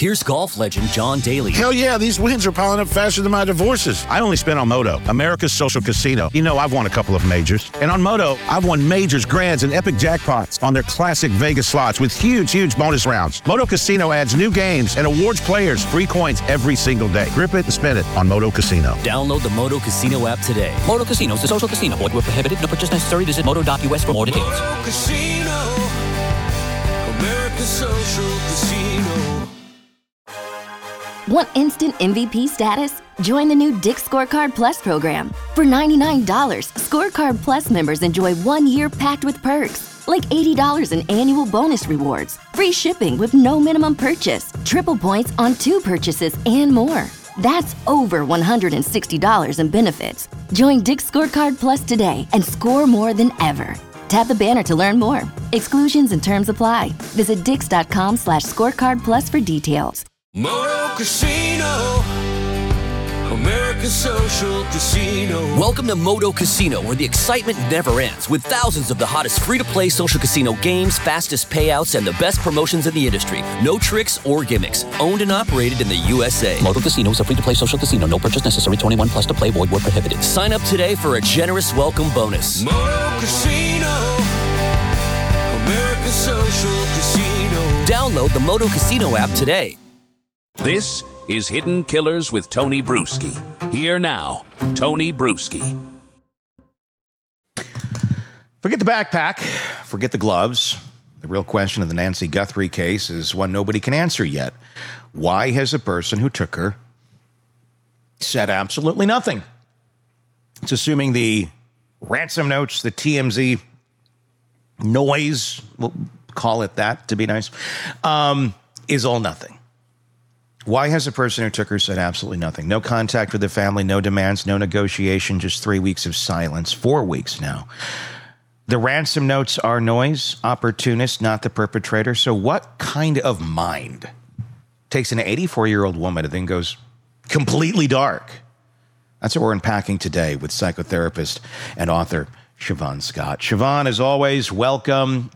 Here's golf legend John Daly. Hell yeah, these wins are piling up faster than my divorces. I only spent on Moto, America's social casino. You know, I've won a couple of majors. And on Moto, I've won majors, grands, and epic jackpots on their classic Vegas slots with huge bonus rounds. Moto Casino adds new games and awards players free coins every single day. Grip it and spin it on Moto Casino. Download the Moto Casino app today. Moto Casino is a social casino. Void where prohibited. No purchase necessary. Visit moto.us for more details. Moto Casino, America's social casino. Want instant MVP status? Join the new Dick's Scorecard Plus program. For $99, Scorecard Plus members enjoy 1 year packed with perks, like $80 in annual bonus rewards, free shipping with no minimum purchase, triple points on 2 purchases, and more. That's over $160 in benefits. Join Dick's Scorecard Plus today and score more than ever. Tap the banner to learn more. Exclusions and terms apply. Visit dix.com/scorecard plus for details. Moto Casino, America's social casino. Welcome to Moto Casino, where the excitement never ends, with thousands of the hottest free-to-play social casino games, fastest payouts, and the best promotions in the industry. No tricks or gimmicks. Owned and operated in the USA. Moto Casino is a free-to-play social casino. No purchase necessary. 21 plus to play. Void where prohibited. Sign up today for a generous welcome bonus. Moto Casino, America's social casino. Download the Moto Casino app today. This is Hidden Killers with Tony Bruschi. Here now, Tony Bruschi. Forget the backpack, forget the gloves. The real question of the Nancy Guthrie case is one nobody can answer yet. Why has the person who took her said absolutely nothing? It's assuming the ransom notes, the TMZ noise, we'll call it that to be nice, is all nothing. Why has the person who took her said absolutely nothing? No contact with the family, no demands, no negotiation, just 3 weeks of silence, 4 weeks now. The ransom notes are noise, opportunist, not the perpetrator. So what kind of mind takes an 84-year-old woman and then goes completely dark? That's what we're unpacking today with psychotherapist and author Siobhan Scott. Siobhan, as always, welcome.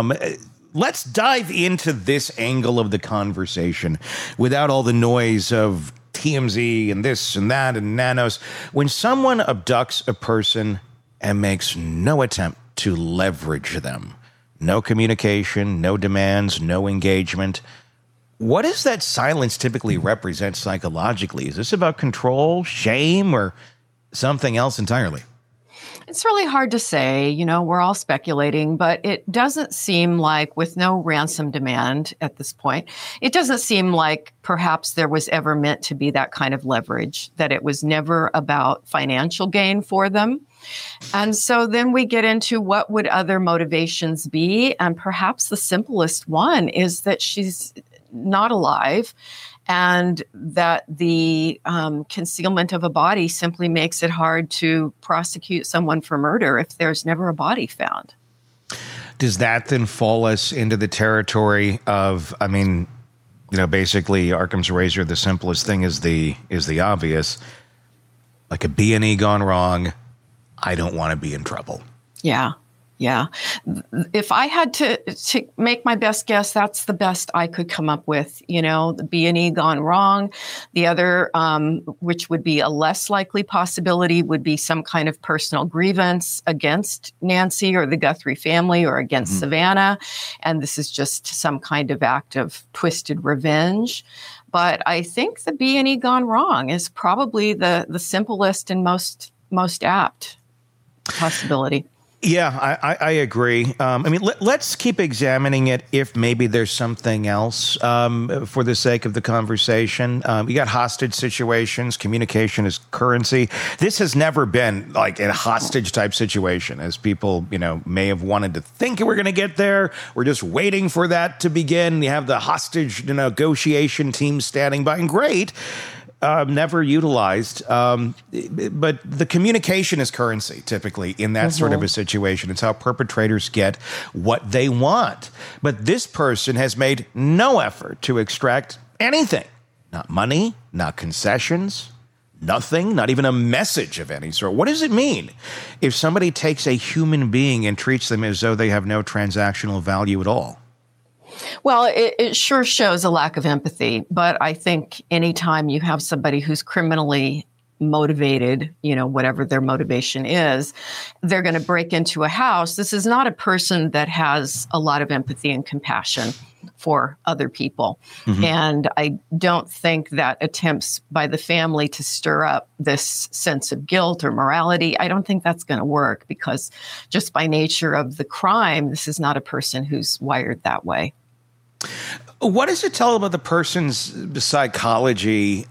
Let's dive into this angle of the conversation without all the noise of TMZ and this and that and nanos. When someone abducts a person and makes no attempt to leverage them, no communication, no demands, no engagement, what does that silence typically represent psychologically? Is this about control, shame, or something else entirely? It's really hard to say. You know, we're all speculating, but it doesn't seem like, with no ransom demand at this point, it doesn't seem like perhaps there was ever meant to be that kind of leverage, that it was never about financial gain for them. And so then we get into what would other motivations be? And perhaps the simplest one is that she's not alive, and that the concealment of a body simply makes it hard to prosecute someone for murder if there's never a body found. Does that then fall us into the territory of, I mean, you know, basically Occam's razor, the simplest thing is the obvious, like a B&E gone wrong, I don't want to be in trouble. Yeah. Yeah. If I had to make my best guess, that's the best I could come up with. You know, the B&E gone wrong. The other, which would be a less likely possibility, would be some kind of personal grievance against Nancy or the Guthrie family or against Savannah. And this is just some kind of act of twisted revenge. But I think the B&E gone wrong is probably the simplest and most apt possibility. Yeah, I agree. I mean, let's keep examining it if maybe there's something else for the sake of the conversation. You got hostage situations. Communication is currency. This has never been like a hostage type situation, as people, you know, may have wanted to think we're going to get there. We're just waiting for that to begin. You have the hostage negotiation team standing by, and great. Never utilized. But the communication is currency, typically, in that sort of a situation. It's how perpetrators get what they want. But this person has made no effort to extract anything. Not money, not concessions, nothing, not even a message of any sort. What does it mean if somebody takes a human being and treats them as though they have no transactional value at all? Well, it sure shows a lack of empathy. But I think anytime you have somebody who's criminally motivated, whatever their motivation is, they're going to break into a house. This is not a person that has a lot of empathy and compassion for other people. Mm-hmm. And I don't think that attempts by the family to stir up this sense of guilt or morality, I don't think that's going to work, because just by nature of the crime, this is not a person who's wired that way. What does it tell about the person's psychology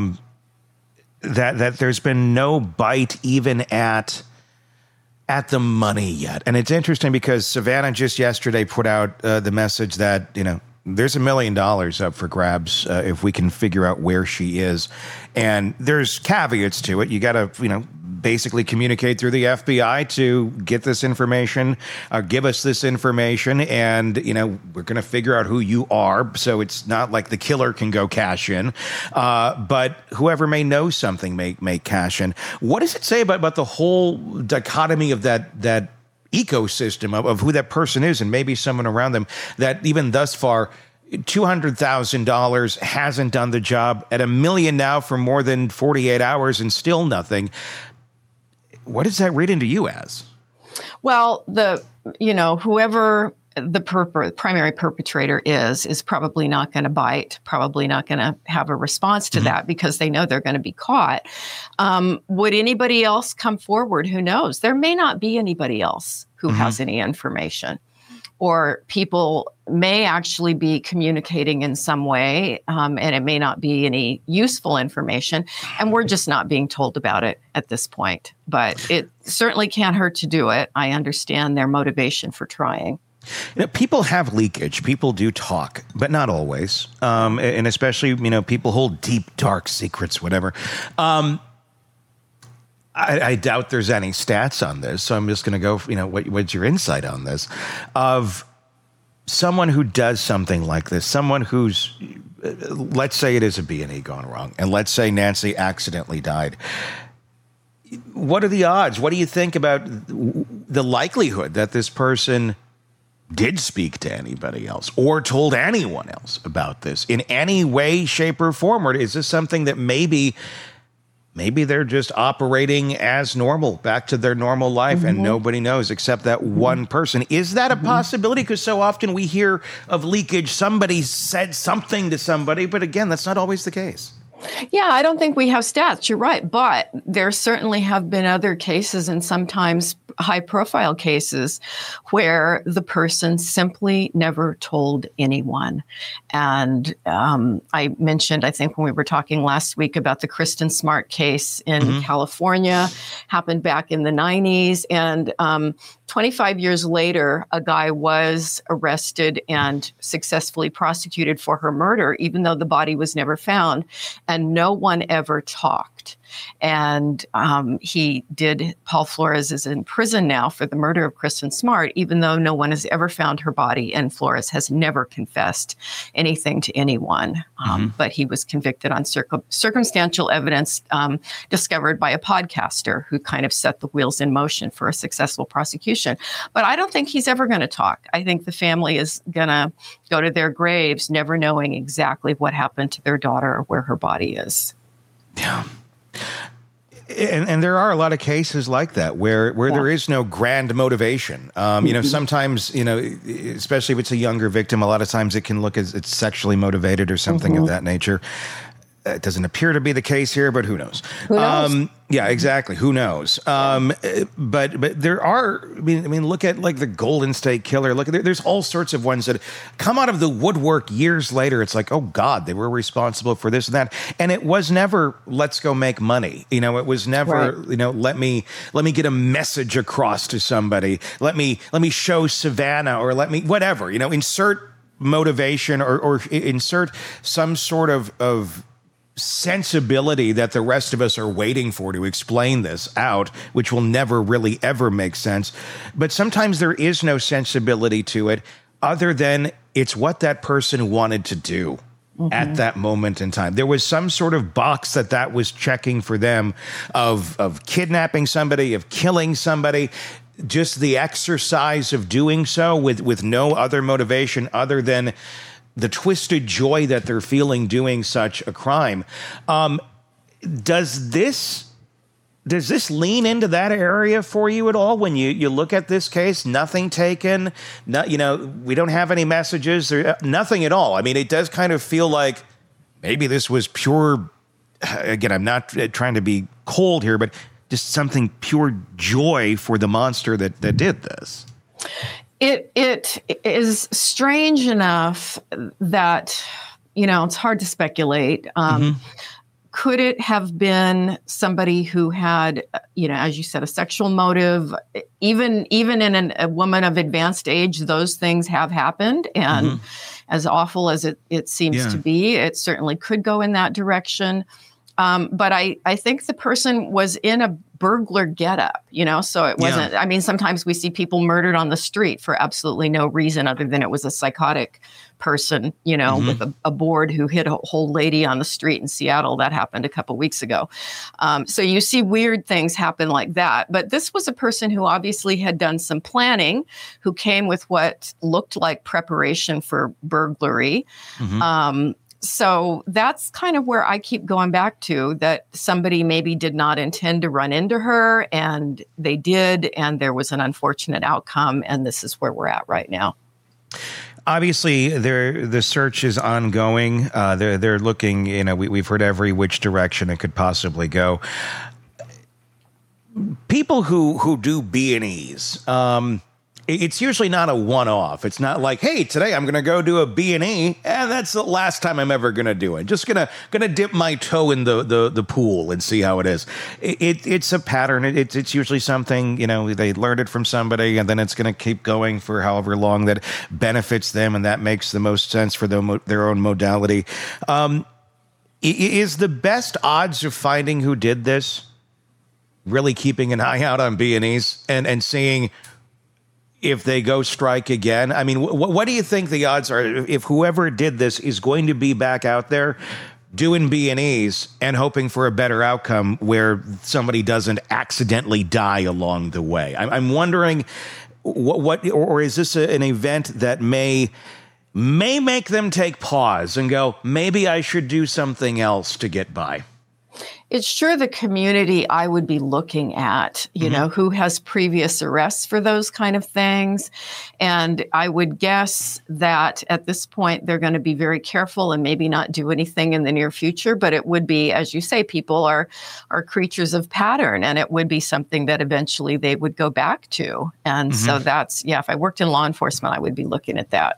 that there's been no bite even at the money yet? And it's interesting because Savannah just yesterday put out the message that, there's $1 million up for grabs if we can figure out where she is. And there's caveats to it. You got to, basically communicate through the FBI to get this information, give us this information, and, we're going to figure out who you are. So it's not like the killer can go cash in, but whoever may know something may cash in. What does it say about the whole dichotomy of that ecosystem of who that person is and maybe someone around them, that even thus far, $200,000 hasn't done the job, at $1 million now for more than 48 hours and still nothing? What does that read into you as? Well, whoever the primary perpetrator is probably not going to bite, probably not going to have a response to that, because they know they're going to be caught. Would anybody else come forward? Who knows? There may not be anybody else who has any information, or people may actually be communicating in some way, and it may not be any useful information, and we're just not being told about it at this point. But it certainly can't hurt to do it. I understand their motivation for trying. People have leakage. People do talk, but not always. And especially, people hold deep, dark secrets, whatever. I doubt there's any stats on this, so I'm just going to go, what's your insight on this? Of someone who does something like this, someone who's, let's say it is a B&E gone wrong, and let's say Nancy accidentally died. What are the odds? What do you think about the likelihood that this person did speak to anybody else or told anyone else about this in any way, shape, or form? Or is this something that maybe they're just operating as normal, back to their normal life, and nobody knows except that one person? Is that a possibility? Because so often we hear of leakage. Somebody said something to somebody, but again, that's not always the case. Yeah, I don't think we have stats. You're right. But there certainly have been other cases, and sometimes high-profile cases, where the person simply never told anyone. And I mentioned, I think when we were talking last week, about the Kristen Smart case in California, happened back in the 90s. And 25 years later, a guy was arrested and successfully prosecuted for her murder, even though the body was never found, and no one ever talked. And Paul Flores is in prison now for the murder of Kristen Smart, even though no one has ever found her body, and Flores has never confessed anything to anyone. But he was convicted on circumstantial evidence discovered by a podcaster who kind of set the wheels in motion for a successful prosecution. But I don't think he's ever going to talk. I think the family is going to go to their graves never knowing exactly what happened to their daughter or where her body is. Yeah. And there are a lot of cases like that where there is no grand motivation. Sometimes, especially if it's a younger victim, a lot of times it can look as it's sexually motivated or something of that nature. It doesn't appear to be the case here, but who knows? Who knows? Yeah, exactly. Who knows? But there are. I mean, look at like the Golden State Killer. There's all sorts of ones that come out of the woodwork years later. It's like, oh God, they were responsible for this and that, and it was never let's go make money. It was never let me get a message across to somebody. Let me show Savannah, or let me whatever. Insert motivation or insert some sort of sensibility that the rest of us are waiting for to explain this out, which will never really ever make sense. But sometimes there is no sensibility to it other than it's what that person wanted to do at that moment in time. There was some sort of box that was checking for them of kidnapping somebody, of killing somebody. just the exercise of doing so with no other motivation other than the twisted joy that they're feeling doing such a crime. Does this lean into that area for you at all when you look at this case? Nothing taken, we don't have any messages, or nothing at all. I mean, it does kind of feel like maybe this was pure, again, I'm not trying to be cold here, but just something pure joy for the monster that did this. It is strange enough that, it's hard to speculate. Could it have been somebody who had, as you said, a sexual motive? Even in a woman of advanced age, those things have happened. And as awful as it seems to be, it certainly could go in that direction. But I think the person was in a burglar getup, so it wasn't, I mean, sometimes we see people murdered on the street for absolutely no reason other than it was a psychotic person, with a board who hit a whole lady on the street in Seattle. That happened a couple weeks ago. So you see weird things happen like that. But this was a person who obviously had done some planning, who came with what looked like preparation for burglary. So that's kind of where I keep going back to, that somebody maybe did not intend to run into her, and they did, and there was an unfortunate outcome, and this is where we're at right now. Obviously, the search is ongoing. They're looking, we've heard every which direction it could possibly go. People who do B&Es, it's usually not a one-off. It's not like, hey, today I'm going to go do a B&E, and that's the last time I'm ever going to do it. Just gonna dip my toe in the pool and see how it is. It's a pattern. It's usually something, they learned it from somebody, and then it's going to keep going for however long that benefits them, and that makes the most sense for their own modality. Is the best odds of finding who did this really keeping an eye out on B&Es and seeing if they go strike again? I mean, what do you think the odds are if whoever did this is going to be back out there doing B&Es and hoping for a better outcome where somebody doesn't accidentally die along the way? I'm wondering or is this an event that may make them take pause and go, maybe I should do something else to get by? It's sure the community I would be looking at, who has previous arrests for those kind of things. And I would guess that at this point, they're going to be very careful and maybe not do anything in the near future. But it would be, as you say, people are creatures of pattern, and it would be something that eventually they would go back to. And so that's, if I worked in law enforcement, I would be looking at that.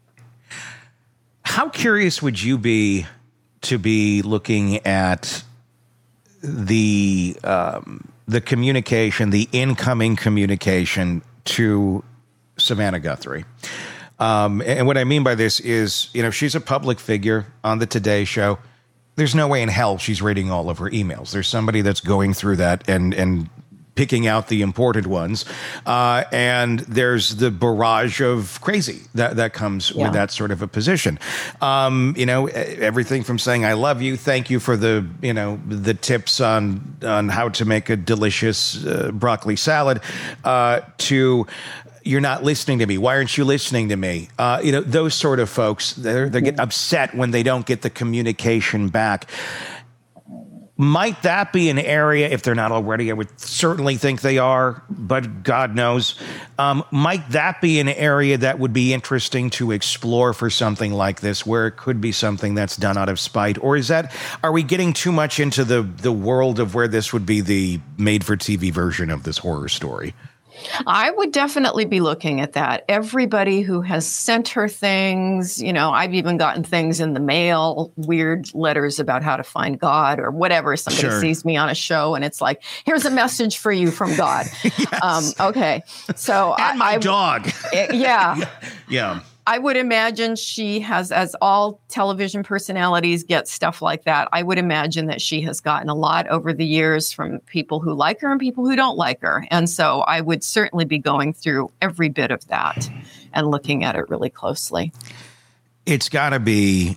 How curious would you be to be looking at the communication, the incoming communication to Savannah Guthrie? And what I mean by this is, she's a public figure on the Today Show. There's no way in hell she's reading all of her emails. There's somebody that's going through that and picking out the important ones. And there's the barrage of crazy that comes with that sort of a position. Everything from saying, I love you, thank you for the tips on how to make a delicious broccoli salad, to you're not listening to me. Why aren't you listening to me? Those sort of folks, they get upset when they don't get the communication back. Might that be an area, if they're not already, I would certainly think they are, but God knows, might that be an area that would be interesting to explore for something like this, where it could be something that's done out of spite? Or are we getting too much into the world of where this would be the made-for-TV version of this horror story? I would definitely be looking at that. Everybody who has sent her things, I've even gotten things in the mail, weird letters about how to find God or whatever. Somebody sees me on a show and it's like, here's a message for you from God. Yes. Okay. So and my dog. Yeah. Yeah. I would imagine she has, as all television personalities get stuff like that, I would imagine that she has gotten a lot over the years from people who like her and people who don't like her. And so I would certainly be going through every bit of that and looking at it really closely. It's got to be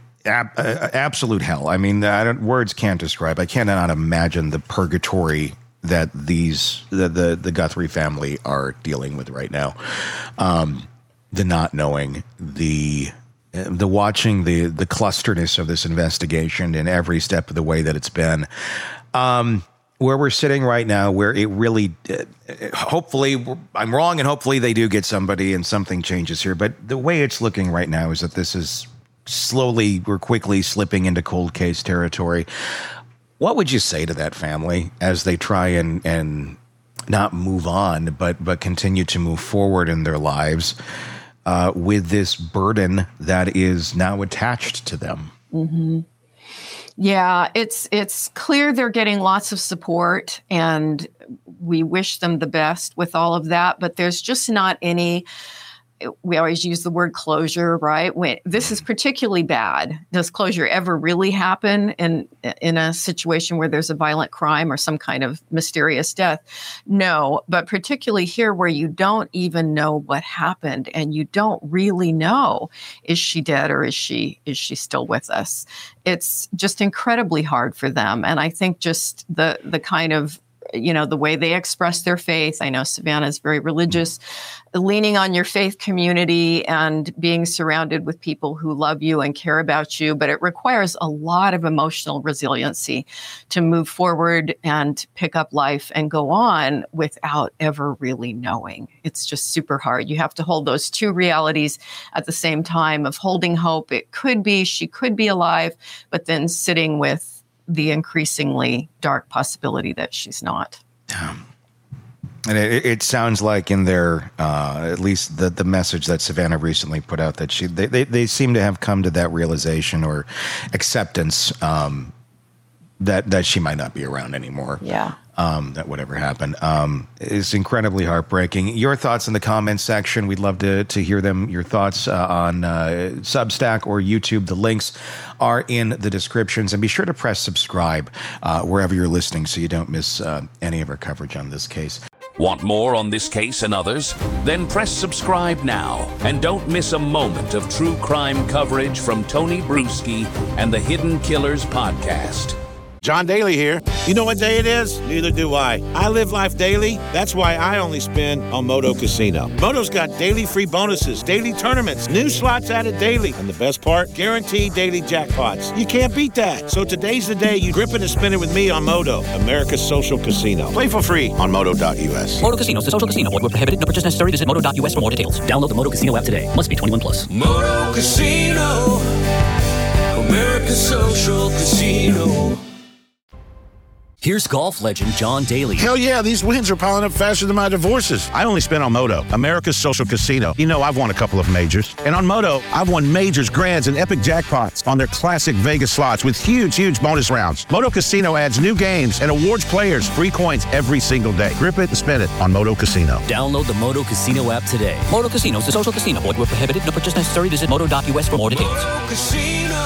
absolute hell. I mean, words can't describe. I cannot imagine the purgatory that the Guthrie family are dealing with right now. The not knowing, the watching the clusterness of this investigation in every step of the way that it's been. Where we're sitting right now, where it really, hopefully, I'm wrong, and hopefully they do get somebody and something changes here. But the way it's looking right now is that this is we're quickly slipping into cold case territory. What would you say to that family as they try and not move on, but continue to move forward in their lives with this burden that is now attached to them? Mm-hmm. Yeah, it's clear they're getting lots of support, and we wish them the best with all of that. But there's just not any. We always use the word closure, right? When this is particularly bad, does closure ever really happen in a situation where there's a violent crime or some kind of mysterious death? No, but particularly here where you don't even know what happened and you don't really know, is she dead or is she still with us? It's just incredibly hard for them. And I think just the kind of, the way they express their faith. I know Savannah is very religious, leaning on your faith community and being surrounded with people who love you and care about you. But it requires a lot of emotional resiliency to move forward and pick up life and go on without ever really knowing. It's just super hard. You have to hold those two realities at the same time of holding hope. She could be alive, but then sitting with the increasingly dark possibility that she's not. And it sounds like in their, at least the message that Savannah recently put out, that they seem to have come to that realization or acceptance that she might not be around anymore. Yeah. That whatever happened is incredibly heartbreaking. Your thoughts in the comments section. We'd love to hear them. Your thoughts on Substack or YouTube. The links are in the descriptions. And be sure to press subscribe wherever you're listening so you don't miss any of our coverage on this case. Want more on this case and others? Then press subscribe now and don't miss a moment of true crime coverage from Tony Bruschi and the Hidden Killers podcast. John Daly here. You know what day it is? Neither do I. I live life daily. That's why I only spin on Moto Casino. Moto's got daily free bonuses, daily tournaments, new slots added daily, and the best part, guaranteed daily jackpots. You can't beat that. So today's the day you grip it and spin it with me on Moto, America's social casino. Play for free on Moto.us. Moto Casino is a social casino. Void where prohibited. No purchase necessary. Visit Moto.us for more details. Download the Moto Casino app today. Must be 21 plus. Moto Casino, America's social casino. Here's golf legend John Daly. Hell yeah, these wins are piling up faster than my divorces. I only spin on Moto, America's social casino. I've won a couple of majors. And on Moto, I've won majors, grands, and epic jackpots on their classic Vegas slots with huge bonus rounds. Moto Casino adds new games and awards players free coins every single day. Grip it and spin it on Moto Casino. Download the Moto Casino app today. Moto Casino is a social casino. Void where prohibited. No purchase necessary. Visit Moto.us for more details. Moto Casino,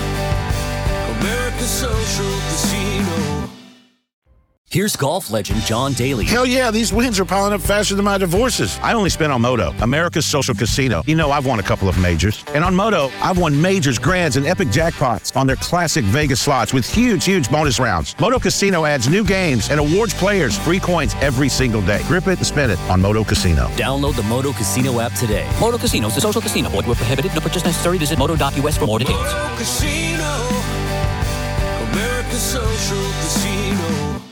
America's social casino. Here's golf legend John Daly. Hell yeah, these wins are piling up faster than my divorces. I only spin on Moto, America's social casino. I've won a couple of majors. And on Moto, I've won majors, grands, and epic jackpots on their classic Vegas slots with huge bonus rounds. Moto Casino adds new games and awards players free coins every single day. Grip it and spin it on Moto Casino. Download the Moto Casino app today. Moto Casino is a social casino. Void where prohibited. No purchase necessary. Visit Moto.us for more details. Moto Casino, America's social casino.